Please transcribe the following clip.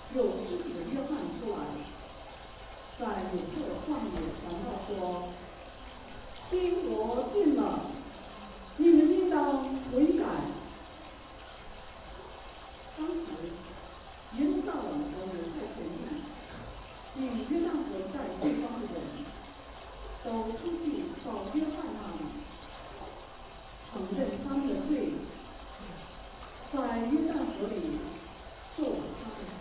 有尸体的约翰出来，在鲁特旷野传道说：天国近了，你们应当悔改。当时耶路撒冷和犹太全地与约旦河一带地方的人都出去到约翰那里，承认他们的罪，在约旦河里受他的